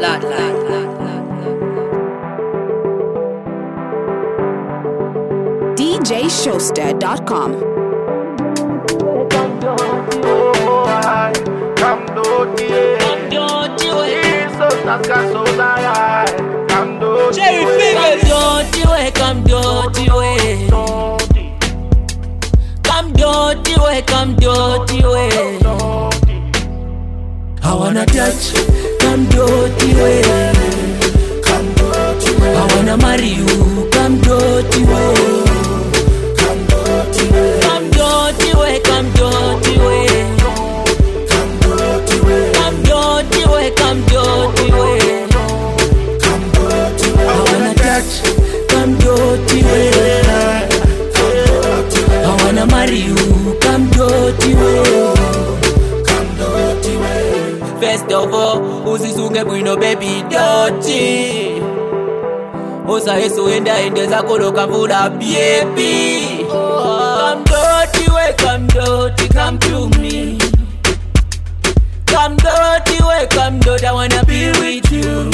bloodline. DJShowster.com. Come dirty, Jesus, that's got so die. Come dirty, Jerry Fingers. Come dirty way. Come dirty way, come dirty way. I wanna touch, come dirty way. come dirty way. I wanna marry you, come dirty way. Come dirty way. Come dirty way, come dirty way. Come dirty way. Come dirty way, come dirty way. Come dirty way. I wanna touch, come dirty way. I wanna marry you, come dirty way. Come dirty way. First of all, usisunge bwino baby dirty. Osa yesu enda zako lokamvula baby. Come dirty way, come dirty, come to me. Come dirty way, come dirty, I wanna be with you.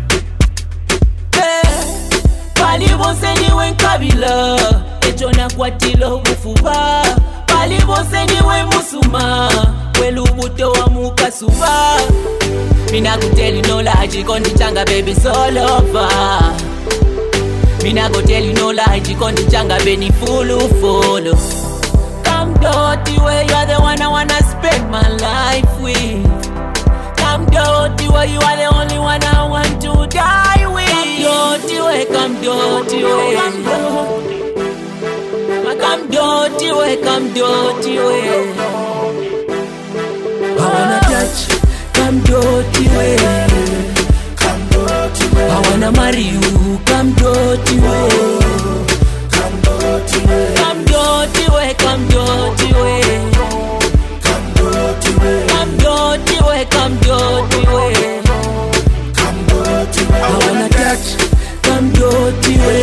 Pali bonseni wenkabila, echona kwatilo bufuba. Pali bonseni we musuma, welubuto wa mukasuba. Mina go tell you no lie, chikondi changa baby it's all over. Mina go tell you no lie, chikondi changa baby follow. Come dirty way, you're the one I wanna spend my life with. Come dirty way, you are the only one I want to die with. Come dirty way, come dirty way. Come dirty way, come dirty way. I wanna touch, come dirty way. Come dirty way. I wanna marry you, come dirty way. Come dirty way. Come dirty way, come dirty way. Come dirty way. Come dirty way, come dirty way. Come dirty way. I wanna touch, come dirty way.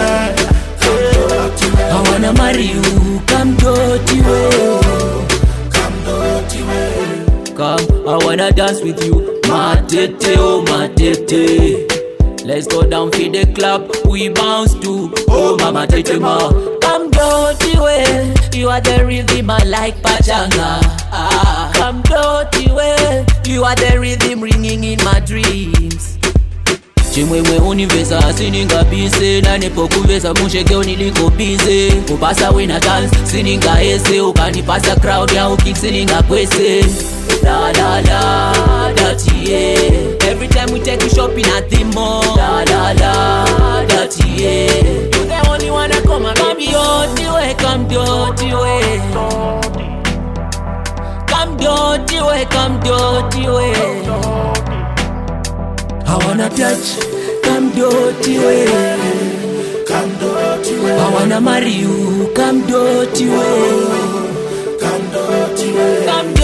I wanna marry you, come dirty way. Come dirty way. Come, I wanna dance with you, my tete, oh my tete. Let's go down for the club, we bounce to, oh mama tete ma. Come dirty way, you are the rhythm I like pachanga. Come dirty way, you are the rhythm ringing in my dreams. Chimwewe univesa sininga bise na nepo kuvesa musheke uniliko bize. Upasa wina dance sininga ese, ukanipasa crowd ya ukik sininga kwese. La la la, dirty yeah. Every time we take you shopping at the mall. La la la, dirty yeah. You're the only one that come and come dirty way, come dirty way. Come dirty way, come dirty way. I wanna touch, come dirty way. Come dirty way. I wanna marry you, come dirty way. Come dirty way. Come